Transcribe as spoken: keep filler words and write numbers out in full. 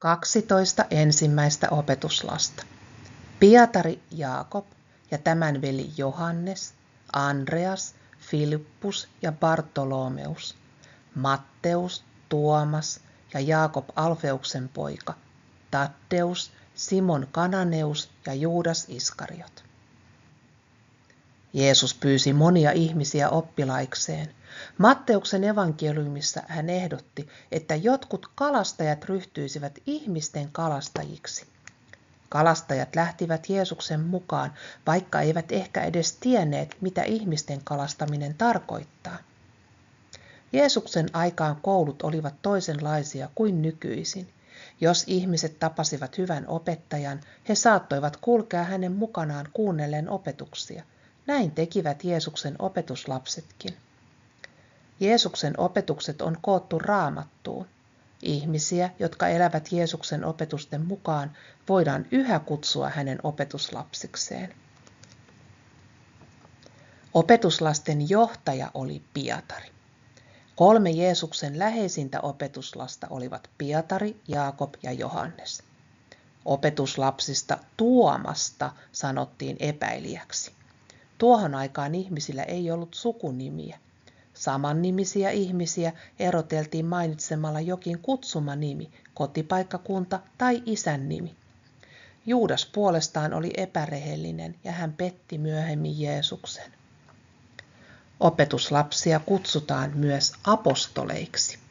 Kaksitoista ensimmäistä opetuslasta. Pietari, Jaakob ja tämän veli Johannes, Andreas, Filippus ja Bartolomeus, Matteus, Tuomas ja Jaakob Alfeuksen poika, Taddeus, Simon Kananeus ja Juudas Iskariot. Jeesus pyysi monia ihmisiä oppilaikseen. Matteuksen evankeliumissa hän ehdotti, että jotkut kalastajat ryhtyisivät ihmisten kalastajiksi. Kalastajat lähtivät Jeesuksen mukaan, vaikka eivät ehkä edes tienneet, mitä ihmisten kalastaminen tarkoittaa. Jeesuksen aikaan koulut olivat toisenlaisia kuin nykyisin. Jos ihmiset tapasivat hyvän opettajan, he saattoivat kulkea hänen mukanaan kuunnellen opetuksia. Näin tekivät Jeesuksen opetuslapsetkin. Jeesuksen opetukset on koottu Raamattuun. Ihmisiä, jotka elävät Jeesuksen opetusten mukaan, voidaan yhä kutsua hänen opetuslapsikseen. Opetuslasten johtaja oli Pietari. Kolme Jeesuksen läheisintä opetuslasta olivat Pietari, Jaakob ja Johannes. Opetuslapsista Tuomasta sanottiin epäilijäksi. Tuohon aikaan ihmisillä ei ollut sukunimiä. Samannimisiä ihmisiä eroteltiin mainitsemalla jokin kutsumanimi, kotipaikkakunta tai isän nimi. Juudas puolestaan oli epärehellinen ja hän petti myöhemmin Jeesuksen. Opetuslapsia kutsutaan myös apostoleiksi.